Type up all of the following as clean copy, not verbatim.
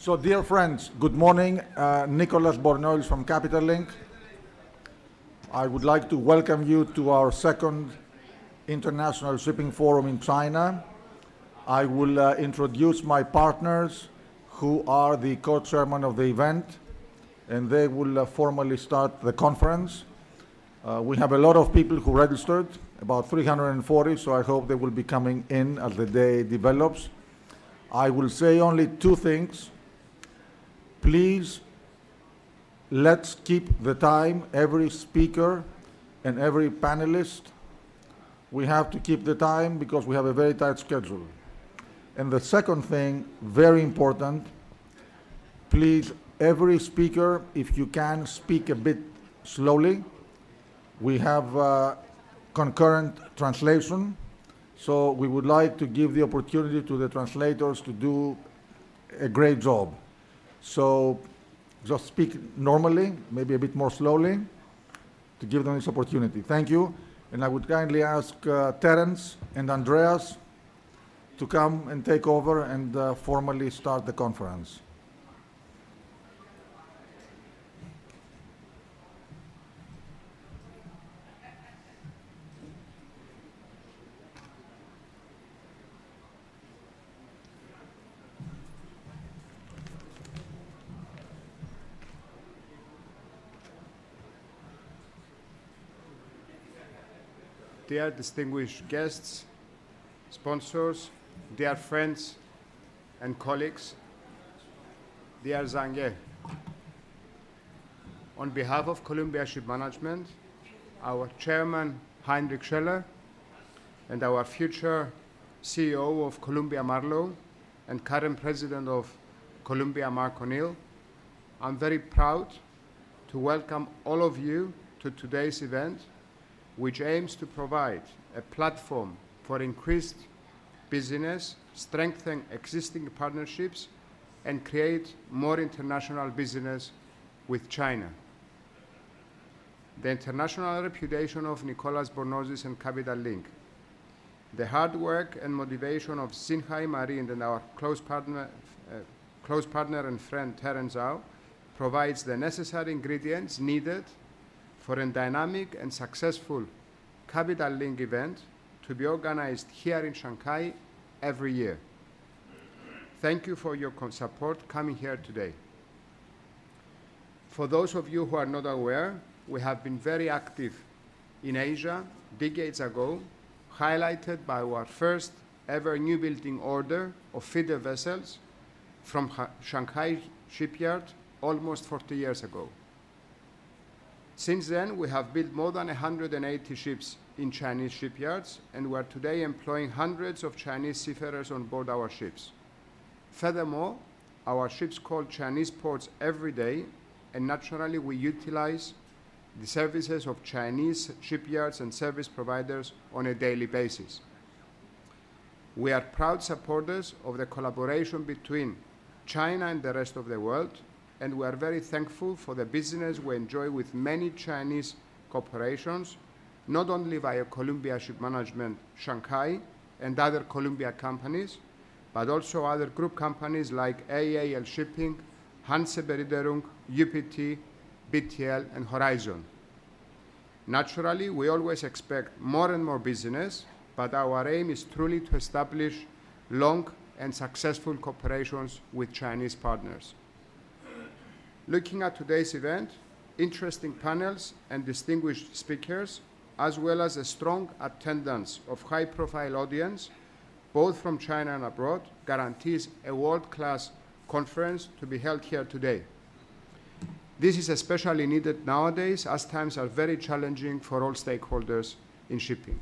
So, dear friends, good morning. Nicholas Borniolis from Capital Link. I would like to welcome you to our second International Shipping Forum in China. I will introduce my partners who are the co-chairmen of the event, and they will formally start the conference. We have a lot of people who registered, about 340, so I hope they will be coming in as the day develops. I will say only two things. Please, let's keep the time, every speaker and every panelist. We have to keep the time because we have a very tight schedule. And the second thing, very important, please, every speaker, if you can, speak a bit slowly. We have concurrent translation, so we would like to give the opportunity to the translators to do a great job. So just speak normally, maybe a bit more slowly, to give them this opportunity. Thank you. And I would kindly ask Terence and Andreas to come and take over and formally start the conference. Dear distinguished guests, sponsors, dear friends and colleagues, dear Zhang Ye, on behalf of Columbia Ship Management, our chairman Heinrich Scheller, and our future CEO of Columbia Marlowe and current president of Columbia Mark O'Neill, I'm very proud to welcome all of you to today's event, which aims to provide a platform for increased business, strengthen existing partnerships, and create more international business with China. The international reputation of Nicholas Bornozis and Capital Link, the hard work and motivation of Xinhai Marine and our close partner and friend Terence Zhao provides the necessary ingredients needed for a dynamic and successful Capital Link event to be organized here in Shanghai every year. Thank you for your support coming here today. For those of you who are not aware, we have been very active in Asia decades ago, highlighted by our first ever new building order of feeder vessels from Shanghai shipyard almost 40 years ago. Since then, we have built more than 180 ships in Chinese shipyards, and we are today employing hundreds of Chinese seafarers on board our ships. Furthermore, our ships call Chinese ports every day, and naturally we utilize the services of Chinese shipyards and service providers on a daily basis. We are proud supporters of the collaboration between China and the rest of the world, and we are very thankful for the business we enjoy with many Chinese corporations, not only via Columbia Ship Management Shanghai and other Columbia companies, but also other group companies like AAL Shipping, Hanse Beriederung, UPT, BTL, and Horizon. Naturally, we always expect more and more business, but our aim is truly to establish long and successful cooperations with Chinese partners. Looking at today's event, interesting panels and distinguished speakers, as well as a strong attendance of high-profile audience, both from China and abroad, guarantees a world-class conference to be held here today. This is especially needed nowadays, as times are very challenging for all stakeholders in shipping.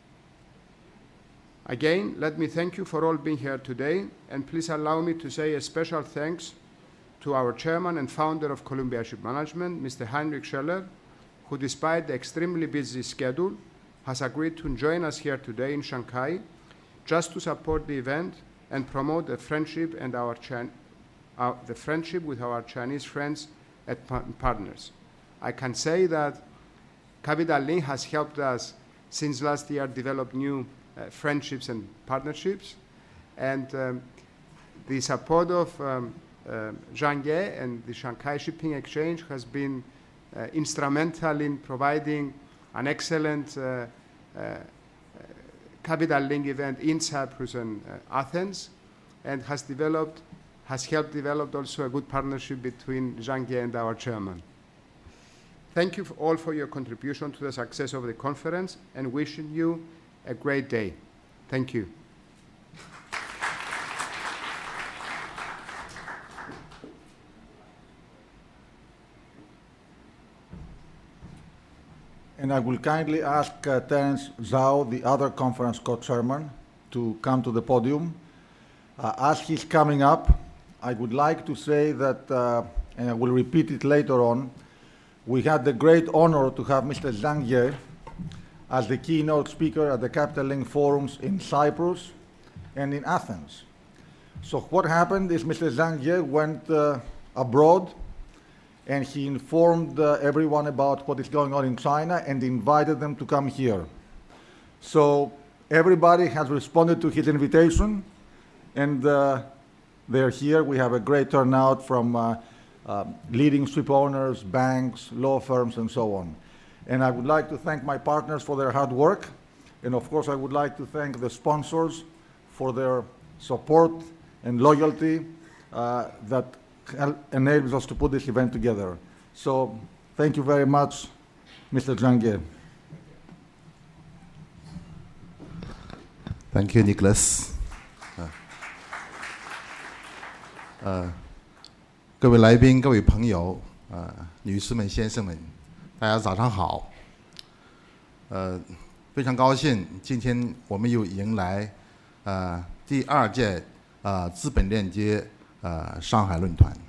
Again, let me thank you for all being here today, and please allow me to say a special thanks to our chairman and founder of Columbia Ship Management, Mr. Heinrich Scheller, who, despite the extremely busy schedule, has agreed to join us here today in Shanghai just to support the event and promote the friendship and the friendship with our Chinese friends and partners. I can say that Capital Link has helped us since last year develop new friendships and partnerships, and the support of Zhang Ye and the Shanghai Shipping Exchange has been instrumental in providing an excellent Capital Link event in Cyprus and Athens, and has helped develop also a good partnership between Zhang Ye and our chairman. Thank you all for your contribution to the success of the conference, and wishing you a great day. Thank you. And I will kindly ask Terence Zhao, the other conference co-chairman, to come to the podium. As he's coming up, I would like to say that, and I will repeat it later on, we had the great honor to have Mr. Zhang Ye as the keynote speaker at the Capital Link forums in Cyprus and in Athens. So what happened is Mr. Zhang Ye went abroad, and he informed everyone about what is going on in China and invited them to come here. So everybody has responded to his invitation, and they're here. We have a great turnout from leading ship owners, banks, law firms, and so on. And I would like to thank my partners for their hard work. And of course, I would like to thank the sponsors for their support and loyalty that enables us to put this event together. So thank you very much, Mr. Zhang Ye. Thank you, Nicholas. 各位来宾、各位朋友、女士们、先生们，大家早上好。非常高兴，今天我们又迎来第2届资本链接上海论坛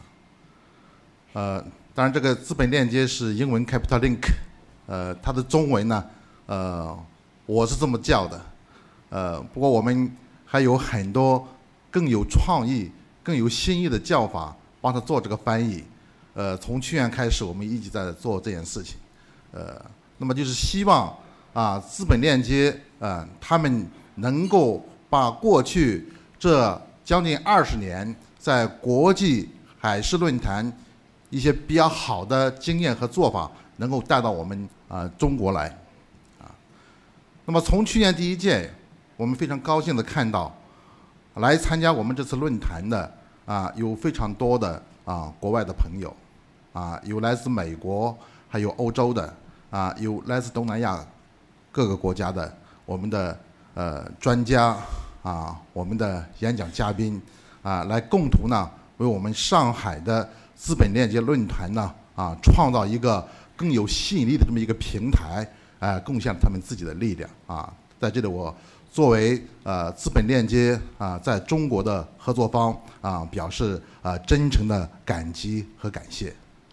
当然这个资本链接是英文 Capital Link， 它的中文呢，我是这么叫的，不过我们还有很多更有创意、更有新意的叫法，帮他做这个翻译。从去年开始，我们一直在做这件事情。那么就是希望资本链接他们能够把过去这将近20年在国际海事论坛一些比较好的经验和做法，能够带到我们中国来。那么从去年第1届，我们非常高兴地看到，来参加我们这次论坛的有非常多的国外的朋友，有来自美国，还有欧洲的，有来自东南亚各个国家的我们的专家我们的演讲嘉宾来共同呢为我们上海的资本链接论坛呢创造一个更有吸引力的这么一个平台，贡献他们自己的力量在这里我作为资本链接在中国的合作方表示真诚的感激和感谢。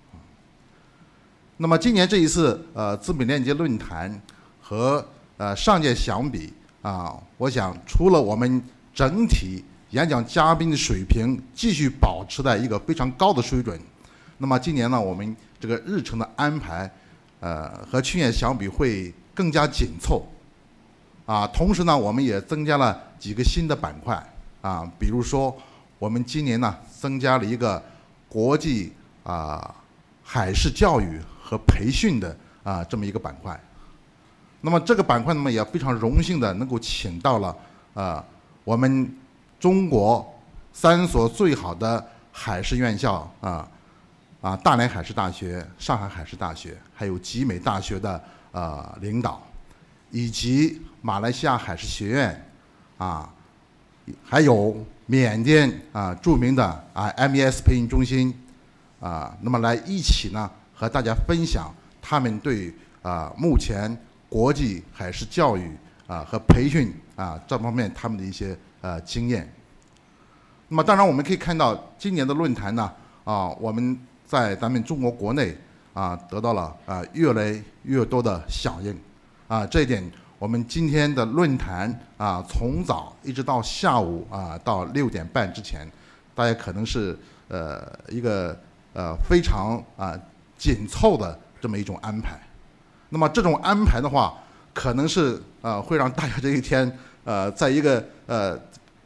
那么今年这一次资本链接论坛和上届相比我想除了我们整体演讲嘉宾的水平继续保持在一个非常高的水准，那么今年呢我们这个日程的安排和去年相比会更加紧凑同时呢我们也增加了几个新的板块比如说我们今年呢增加了一个国际海事教育和培训的这么一个板块。那么这个板块呢也非常荣幸的能够请到了我们中国3所最好的海事院校大连海事大学、上海海事大学，还有集美大学的领导，以及马来西亚海事学院还有缅甸著名的MES 培训中心那么来一起呢和大家分享他们对目前国际海事教育和培训这方面他们的一些经验。那么当然我们可以看到今年的论坛呢我们在咱们中国国内得到了越来越多的响应这一点我们今天的论坛从早一直到下午到6点半之前，大家可能是一个非常紧凑的这么一种安排。那么这种安排的话，可能是会让大家这一天在一个非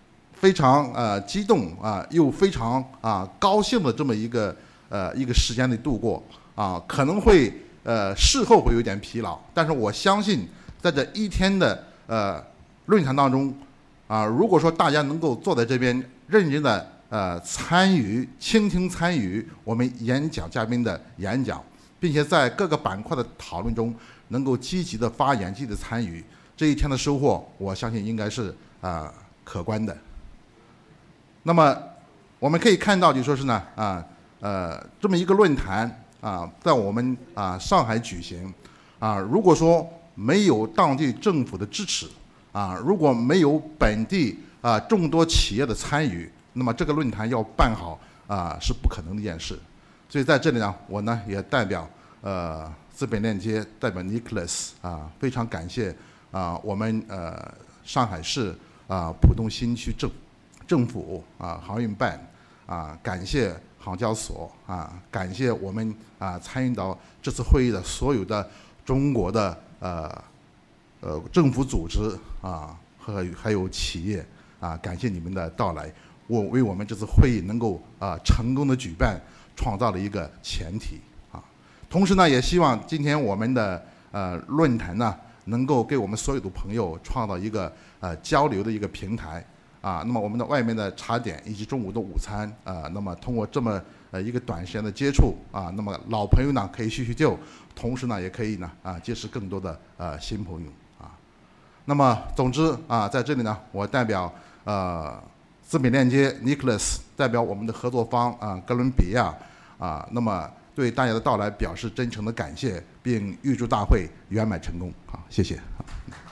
非常激动又非常高兴的这么一个时间里度过可能会事后会有点疲劳，但是我相信在这一天的论坛当中如果说大家能够坐在这边认真的参与、倾听、参与我们演讲嘉宾的演讲，并且在各个板块的讨论中能够积极的发言、积极的参与，这一天的收获，我相信应该是可观的。那么我们可以看到，就说是呢这么一个论坛在我们上海举行如果说没有当地政府的支持如果没有本地众多企业的参与，那么这个论坛要办好是不可能的一件事。所以在这里呢，我呢也代表资本链接，代表 Nicholas 非常感谢我们上海市浦东新区政府航运办感谢航交所感谢我们参与到这次会议的所有的中国的政府组织还有企业感谢你们的到来，为我们这次会议能够成功的举办创造了一个前提同时呢，也希望今天我们的论坛呢能够给我们所有的朋友创造一个交流的一个平台那么我们的外面的茶点以及中午的午餐那么通过这么一个短时间的接触那么老朋友呢可以叙叙旧，同时呢也可以呢结识更多的新朋友那么总之在这里呢，我代表资本链接 Nicholas， 代表我们的合作方哥伦比亚那么对大家的到来表示真诚的感谢，并预祝大会圆满成功谢谢